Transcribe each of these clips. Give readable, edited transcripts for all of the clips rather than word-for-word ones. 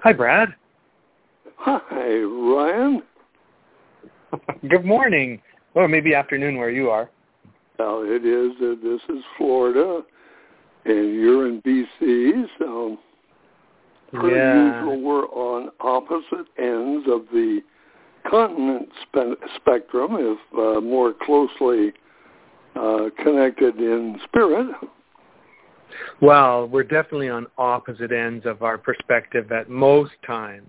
Hi, Brad. Hi, Ryan. Good morning. Or maybe afternoon where you are. Well, it is. This is Florida, and you're in B.C., so per usual, we're on opposite ends of the continent spectrum, if more closely connected in spirit. Well, we're definitely on opposite ends of our perspective at most times.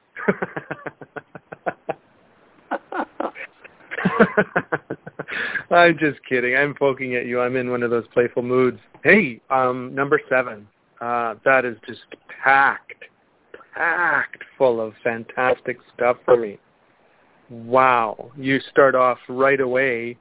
I'm just kidding. I'm poking at you. I'm in one of those playful moods. Hey, number 7. That is just packed full of fantastic stuff for me. Wow. You start off right away,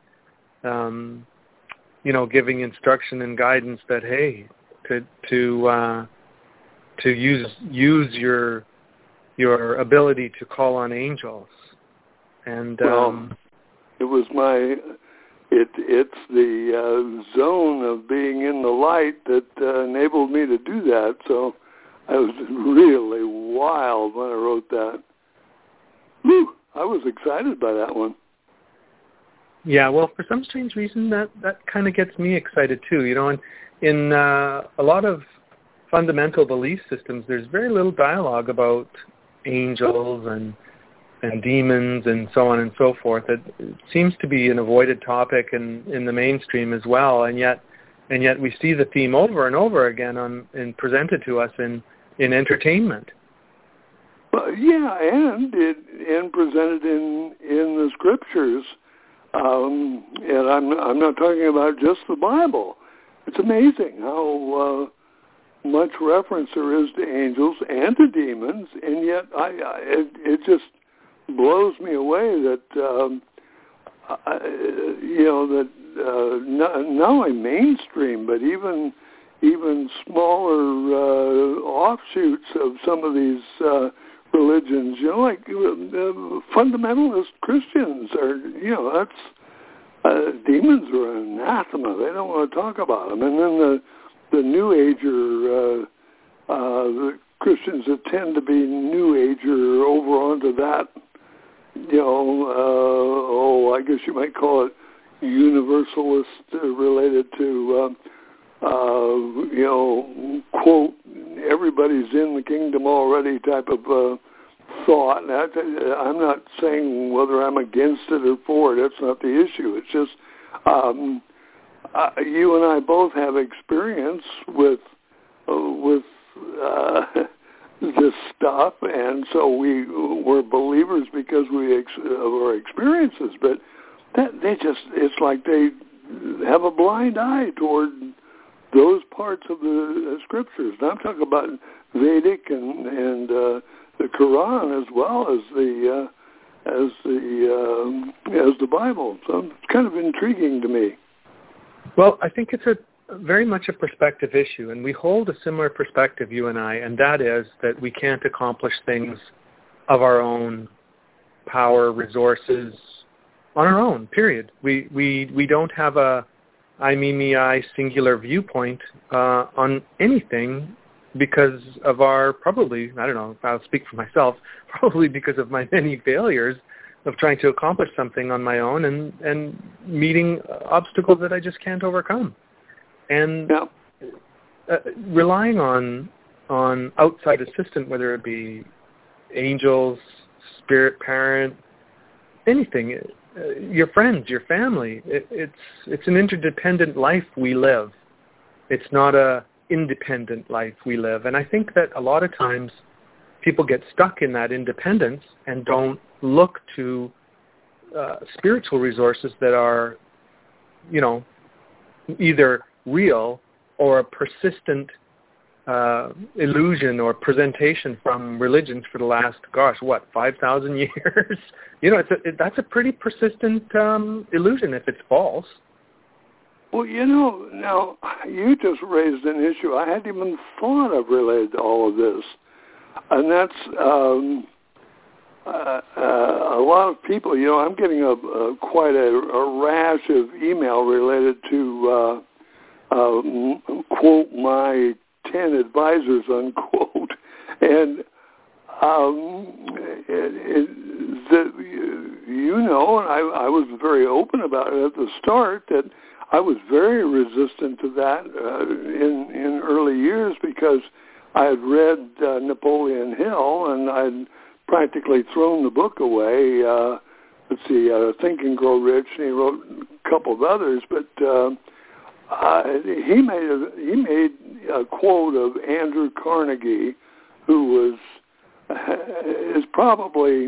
giving instruction and guidance that, hey, to use your ability to call on angels. And it was it's the zone of being in the light that enabled me to do that. So I was really wild when I wrote that. Whew, I was excited by that one. Yeah, well, for some strange reason, that kind of gets me excited too. In a lot of fundamental belief systems, there's very little dialogue about angels and demons and so on and so forth. It seems to be an avoided topic in the mainstream as well, and yet we see the theme over and over again and presented to us in entertainment. Yeah, and presented in the scriptures. And I'm not talking about just the Bible. It's amazing how much reference there is to angels and to demons, and yet it just blows me away that not only mainstream, but even smaller offshoots of some of these religions, like fundamentalist Christians are, demons are anathema. They don't want to talk about them. And then the New Ager, the Christians that tend to be New Ager over onto that, I guess you might call it universalist related to, quote, everybody's in the kingdom already type of thought. And I'm not saying whether I'm against it or for it. That's not the issue. It's just you and I both have experience with this stuff, and so we're believers because of our experiences. But it's like they have a blind eye toward those parts of the scriptures. And I'm talking about Vedic and the Quran as well as the Bible. So it's kind of intriguing to me. Well, I think it's very much a perspective issue, and we hold a similar perspective, you and I, and that is that we can't accomplish things of our own power, resources, on our own, period. We don't have a I, me, I singular viewpoint on anything because of our probably, I don't know, I'll speak for myself, probably because of my many failures of trying to accomplish something on my own and meeting obstacles that I just can't overcome. And relying on outside assistance, whether it be angels, spirit parent, anything, your friends, your family, it's an interdependent life we live. It's not a independent life we live. And I think that a lot of times people get stuck in that independence and don't look to spiritual resources that are, either real or a persistent illusion or presentation from religions for the last, 5,000 years? That's a pretty persistent illusion if it's false. Well, now you just raised an issue I hadn't even thought of related to all of this, and that's a lot of people. I'm getting quite a rash of email related to quote my 10 advisors, unquote, and and I was very open about it at the start, that I was very resistant to that in early years, because I had read Napoleon Hill, and I'd practically thrown the book away. Think and Grow Rich, and he wrote a couple of others, but he made a quote of Andrew Carnegie, who is probably,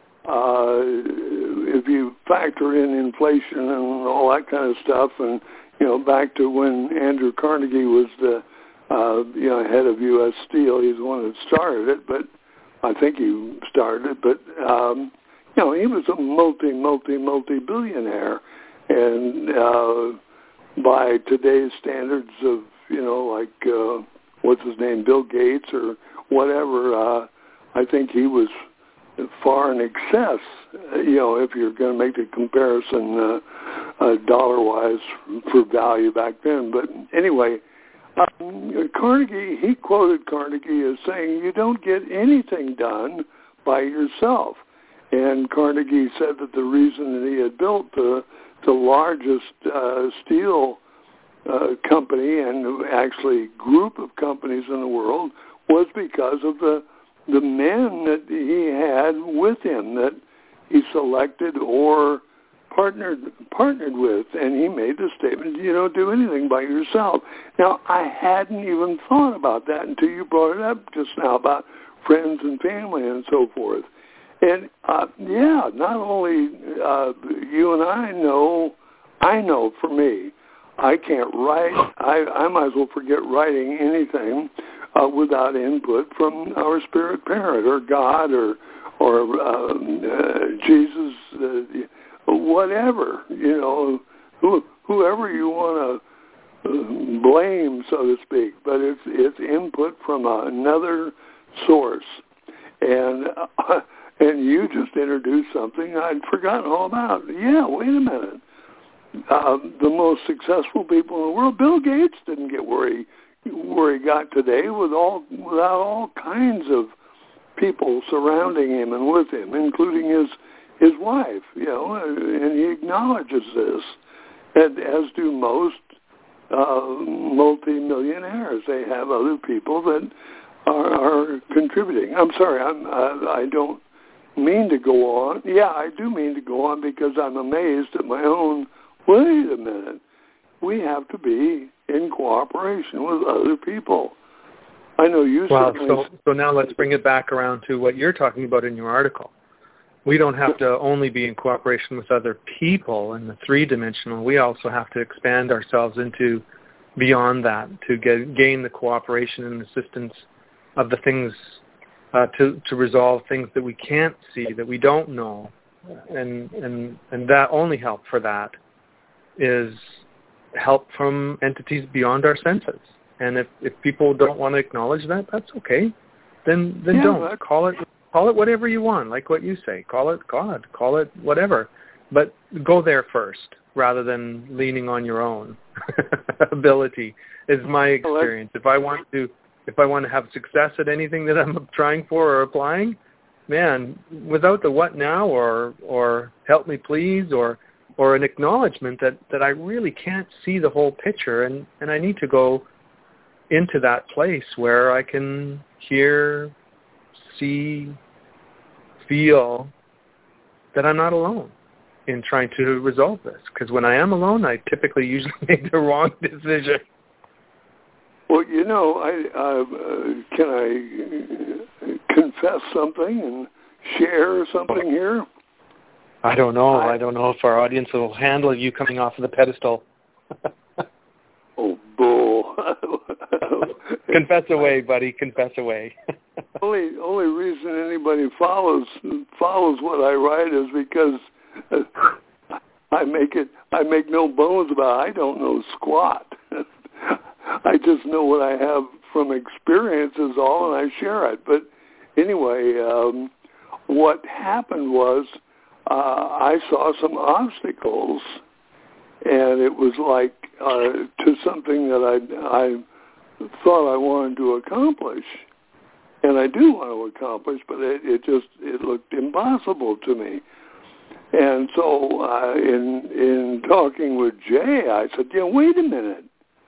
if you factor in inflation and all that kind of stuff, and back to when Andrew Carnegie was the head of U.S. Steel, he's the one that started it, but I think he started it. But he was a multi-billionaire, and by today's standards of what's his name, Bill Gates or whatever, I think he was far in excess, if you're going to make the comparison dollar-wise for value back then. But anyway, Carnegie, he quoted Carnegie as saying, you don't get anything done by yourself. And Carnegie said that the reason that he had built the largest steel company, and actually group of companies in the world, was because of the men that he had with him, that he selected or partnered with. And he made the statement, you don't do anything by yourself. Now, I hadn't even thought about that until you brought it up just now about friends and family and so forth. And, not only you and I know for me, I can't write. I might as well forget writing anything without input from our spirit parent or God or Jesus, whatever, whoever you want to blame, so to speak. But it's input from another source. And you just introduced something I'd forgotten all about. Yeah, wait a minute. The most successful people in the world, Bill Gates didn't get where he got today without all kinds of people surrounding him and with him, including his wife, and he acknowledges this, as do most multi-millionaires. They have other people that are contributing. I'm sorry, I don't mean to go on. Yeah, I do mean to go on, because I'm amazed at my own, wait a minute, we have to be in cooperation with other people. I know you certainly... So now let's bring it back around to what you're talking about in your article. We don't have to only be in cooperation with other people in the three-dimensional. We also have to expand ourselves into beyond that to gain the cooperation and assistance of the things to resolve things that we can't see, that we don't know, and that only help for that is help from entities beyond our senses. And if people don't want to acknowledge that, that's okay. Then don't call it whatever you want, like what you say. Call it God, call it whatever, but go there first rather than leaning on your own ability. Is my experience. If I want to have success at anything that I'm trying for or applying, man, without the what now or help me please or an acknowledgement that I really can't see the whole picture, and I need to go into that place where I can hear, see, feel that I'm not alone in trying to resolve this. Because when I am alone, I typically usually make the wrong decision. Well, can I confess something and share something here? I don't know. I don't know if our audience will handle you coming off of the pedestal. Oh, bull. Confess away, buddy. Confess away. Only reason anybody follows what I write is because I make no bones about it. I don't know squat. I just know what I have from experience is all, and I share it. But anyway, what happened was I saw some obstacles, and it was like to something that I thought I wanted to accomplish. and I do want to accomplish, but it looked impossible to me. And so in talking with Jay, I said, wait a minute.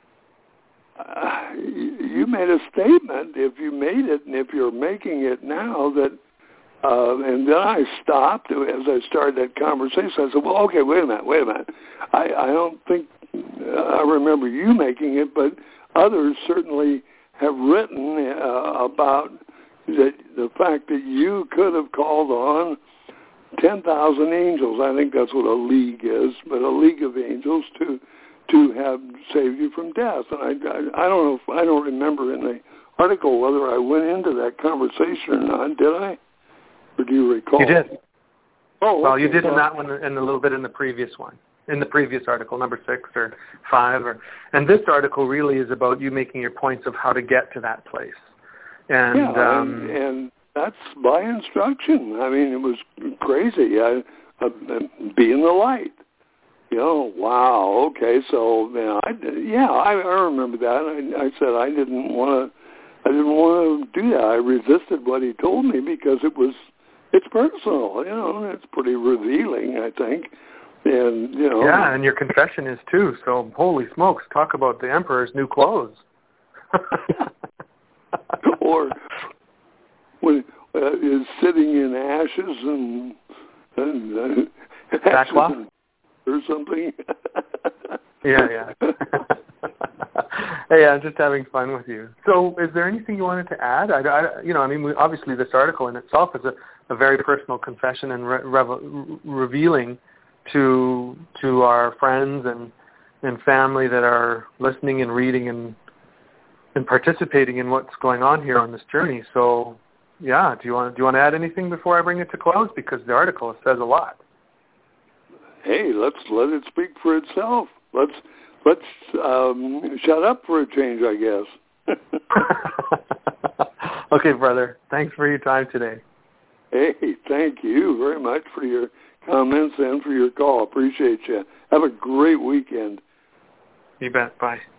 You made a statement, if you made it and if you're making it now, that and then I stopped as I started that conversation. I said, well, okay, wait a minute. I don't think I remember you making it, but others certainly have written about the fact that you could have called on 10,000 angels. I think that's what a league is, but a league of angels to have saved you from death. And I don't know, I don't remember in the article whether I went into that conversation or not. Did I? Or do you recall? You did. Oh, well, okay. You did in that one and a little bit in the previous one, in the previous article, number 6 or 5. And this article really is about you making your points of how to get to that place. And, and that's by instruction. I mean, it was crazy. Be in the light. Wow. Okay. So I remember that. I said I didn't want to do that. I resisted what he told me because it's personal. And it's pretty revealing, I think. And yeah, and your confession is too. So holy smokes, talk about the emperor's new clothes. Or when is sitting in ashes and sackcloth or something. Yeah. Hey, I'm just having fun with you. So, is there anything you wanted to add? Obviously, this article in itself is a very personal confession and revealing to our friends and family that are listening and reading and participating in what's going on here on this journey. So, yeah, do you want to add anything before I bring it to close? Because the article says a lot. Hey, let's let it speak for itself. Let's shut up for a change, I guess. Okay, brother. Thanks for your time today. Hey, thank you very much for your comments and for your call. Appreciate you. Have a great weekend. You bet. Bye.